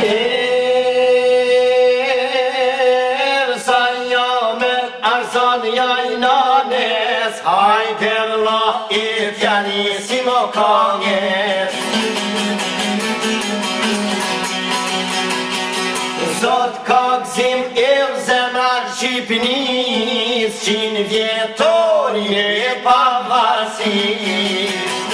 Pianissimo konget Zot ka gzim zemrar Shqipnis 100 vjetori e pavarësi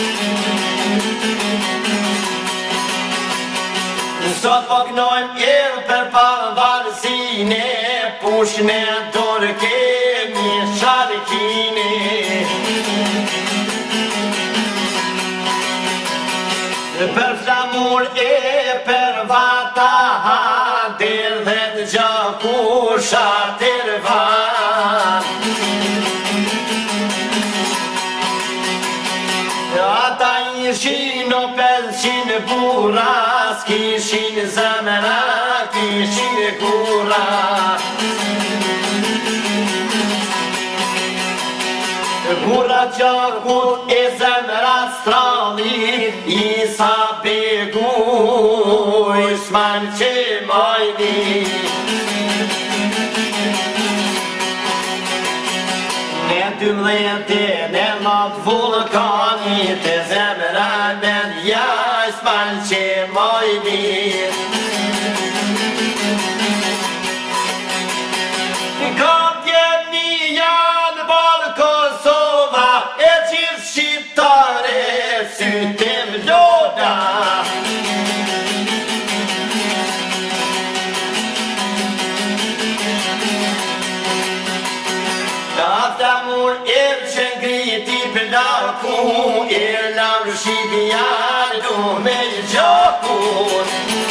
Sot po gnojmë për pavarësine Pushne dorë kemi sharkine Per flamur per vata Del dhe gjakusha tervan Ata ishin o 500 bura S'kishin zemra, kishin kura Bura gjakut e zemra strali Isa begu Isman që majni Ne 12 ne mat vulkanit E zemra men ja Isman që majni Shqipjar du me gjokun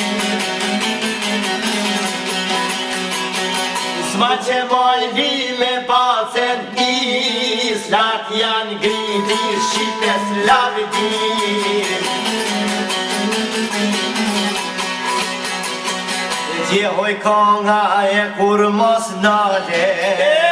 S'ma që moj vi me pacen Islat janë griti Shqipes lavdi Gjehoj konga e kur mos nale